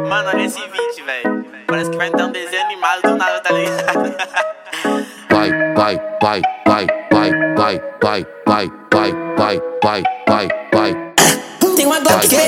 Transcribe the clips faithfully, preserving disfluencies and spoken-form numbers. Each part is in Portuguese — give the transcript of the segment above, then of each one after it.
Mano, olha esse beat, velho. Parece que vai ter um desenho animado do nada, tá ligado? Vai, vai, vai, vai, vai, vai, vai, vai, vai, vai, vai, vai, vai. Tem uma Glock que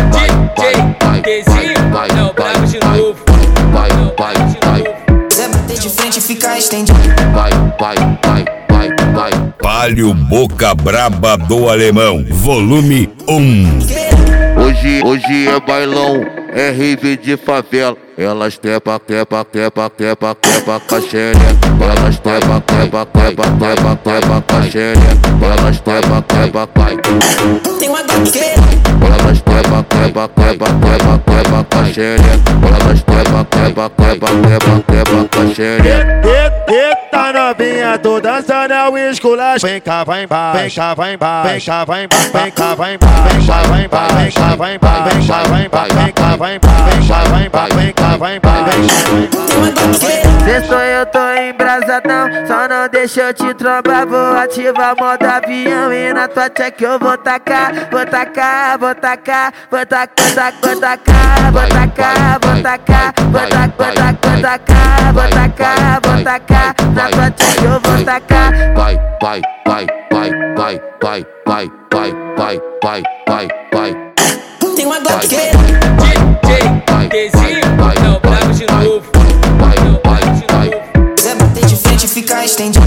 D J, é o brabo de novo. Vai, vai, vai. Zé bater de frente e ficar estendido. Vai, vai, vai, vai, vai. Palio Boca Braba do Alemão, volume um. Hoje, hoje é bailão, é rave de favela. Elas trepa, trepa, trepa, trepa, trepa com a xereca. Elas trepa, trepa, trepa, trepa, trepa com a xereca. Elas trepa, trepa, vai. Tem uma Glock que Elas trepa, trepa, trepa, trepa, trepa com a xereca. Elas trepa, trepa, trepa, trepa, trepa com a xereca. Eita novinha, tô dançando é o esculacho. Vem cá, vai embaixo, vem cá, vai embaixo, vem cá, vai embaixo, vem cá, vai embaixo, vem cá, vai embaixo, vem cá, vai embaixo, vem cá, vai embaixo, vem cá, vai embaixo, vem cá, vai embaixo, vem cá, vai embaixo, vem cá. tem uma Glock que Cê sou eu, tô embrasadão, só não deixa eu te trombar. Vou ativar modo avião e na tua check eu vou tacar. Vou tacar, vou tacar, vou tacar, vou tacar, vou tacar, vou tacar, vou tacar, vou tacar, vou tacar, vou tacar, na tua check eu vou tacar. Vai, vai, vai, vai, vai, vai, vai, vai, vai, vai, vai, vai. tem uma Glock que D J, D J, é o brabo de novo. Vai, vai, vai, Zé bater de frente e ficar estendido.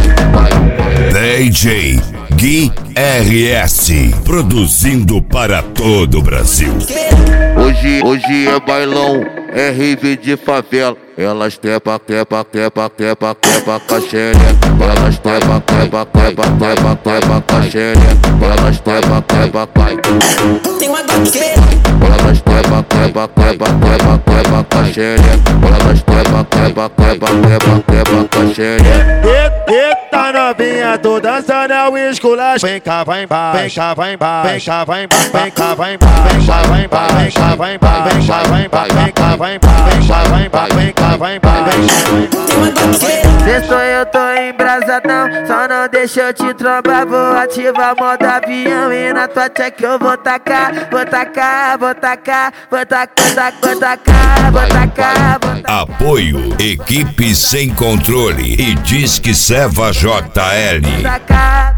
D J Gui R S, produzindo para todo o Brasil. Hoje, hoje é bailão, é rave de favela. Elas trepa, trepa, trepa, trepa, trepa com a xereca. Elas trepa, trepa, trepa, trepa, trepa com a xereca. Elas trepa, trepa, vai. Tem uma Glock que Elas trepa, trepa, trepa, trepa, trepa com a xereca. Elas trepa, trepa, trepa, trepa, trepa com a xereca. Eita novinha, tô dançando é o esculacho. Vem cá, vai embaixo, vem cá, vai embaixo, vem cá, vai embaixo, vem cá, vai embaixo, vem cá, vai embaixo, vem cá, vai embaixo, vem cá, vai embaixo, vem cá, vai embaixo, vem cá, vai embaixo, vem cá, vai embaixo, vem cá. tem uma Glock que Cê sou eu, tô embrasadão, só não deixa eu te trombar. Vou ativar modo avião e na tua check eu vou tacar. Vou tacar, vou tacar, vou tacar, vou tacar, vou tacar, vou tacar. Apoio Equipe Sem Controle e Disque Seva J L. Tacar.